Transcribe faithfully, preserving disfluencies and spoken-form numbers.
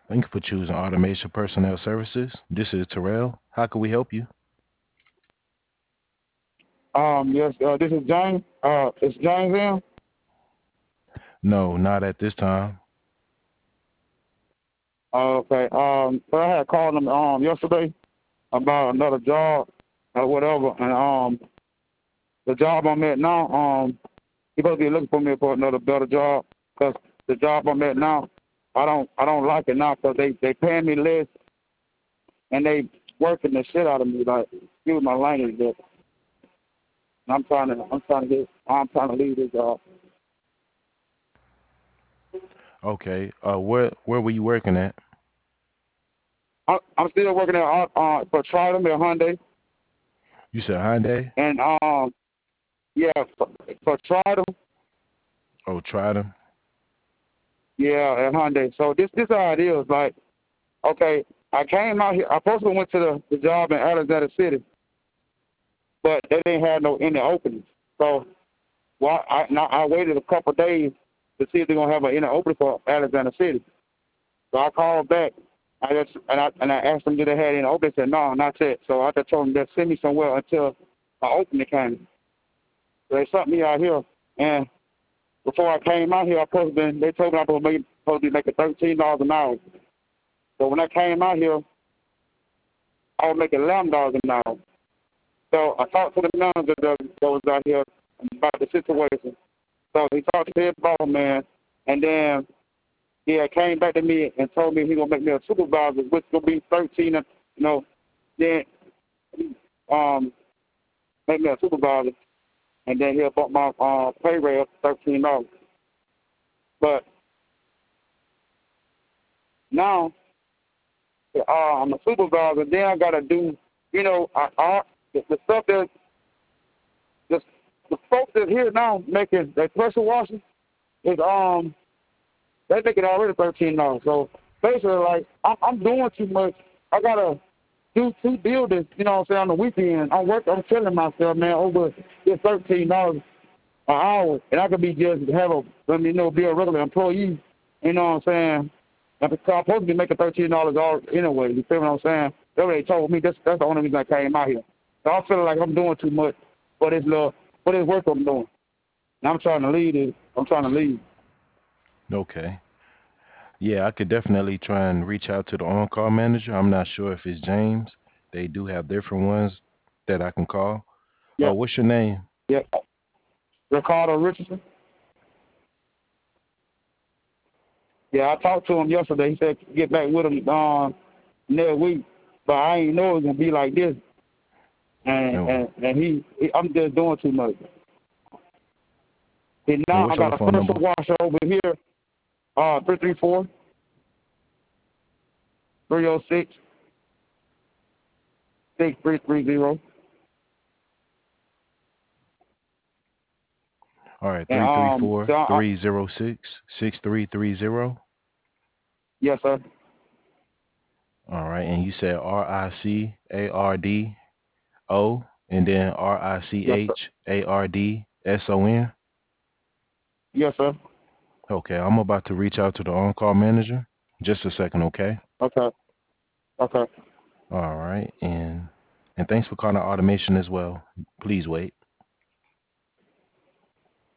Thank you for choosing Automation Personnel Services. This is Terrell. How can we help you? Um, yes, uh, this is James. Uh, it's James in. No, not at this time. Uh, okay. Um, so I had called him um yesterday about another job or whatever, and um, the job I'm at now, um, he supposed to be looking for me for another better job, cause the job I'm at now, I don't I don't like it now, cause they they paying me less and they working the shit out of me. Like, excuse my language, but I'm trying to I'm trying to get I'm trying to leave this job. Okay. Uh, where where were you working at? I, I'm still working at uh, uh for Triton at Hyundai, You said Hyundai. and um yeah for, for Triton, Oh, Trident. yeah, at Hyundai. So this this how it is. Like, okay, I came out here. I supposed to went to the, the job in Alexander City, but they didn't have no any openings. So well, I now I waited a couple of days to see if they're gonna have an inner opening for Alexander City. So I called back. I just and I and I asked them did they have any opening. They said no, not yet. So I just told them to send me somewhere until an opening came. So they sent me out here, and before I came out here, I supposed to been, they told me I was supposed to be making thirteen dollars an hour. So when I came out here, I was making eleven dollars an hour. So I talked to the manager that, that was out here about the situation. So he talked to his boss man, and then he had came back to me and told me he gonna make me a supervisor, which gonna be thirteen. You know, then um make me a supervisor, and then he'll bump my uh, pay rate up to thirteen dollars. But now uh, I'm a supervisor. Then I gotta do, you know, I, I, the, the stuff that the, the folks that here now making that pressure washing is um they make it already thirteen dollars. So basically, like I'm, I'm doing too much. I gotta do two buildings. You know what I'm saying, on the weekend. I'm work. I'm killing myself, man. Over this thirteen dollars an hour, and I could be just have a, let me know, be a regular employee. You know what I'm saying? And because I'm supposed to be making thirteen dollars all anyway. You feel what I'm saying? They already told me that's that's the only reason I came out here. So I'm feeling like I'm doing too much for this little for this work I'm doing. And I'm trying to lead it. I'm trying to lead. Okay. Yeah, I could definitely try and reach out to the on-call manager. I'm not sure if it's James. They do have different ones that I can call. Yeah, Oh, what's your name? yeah. Ricardo Richardson. Yeah, I talked to him yesterday. He said get back with him um, next week, but I ain't know it was gonna be like this. And Oh, and, and he, he, I'm just doing too much. And and now I what's your got a phone pressure number? washer over here, uh, three three four, three oh six, six three three zero. All right, And three three um, so four I, I, three zero six six three three zero. yes, sir. All right, and you said R I C A R D O and then R I C Yes, sir. H A R D S O N. Yes, sir. Okay, I'm about to reach out to the on-call manager. Just a second, okay? Okay. Okay. All right, and and thanks for calling automation as well. Please wait.